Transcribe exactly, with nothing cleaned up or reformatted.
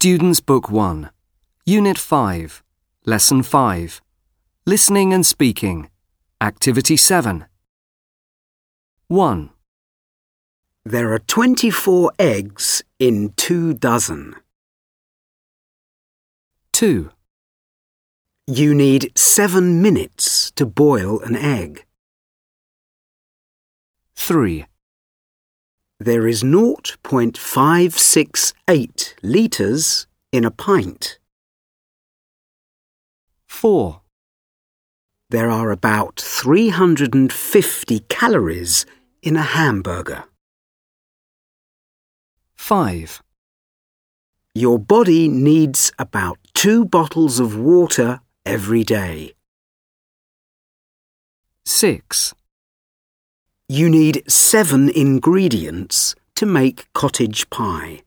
Students Book one, Unit five, Lesson five, Listening and Speaking, Activity seven. one. There are twenty-four eggs in two dozen. two. You need seven minutes to boil an egg. three. There is zero point five six eight litres in a pint. four. There are about three hundred fifty calories in a hamburger. five. Your body needs about two bottles of water every day. six. You need seven ingredients to make cottage pie.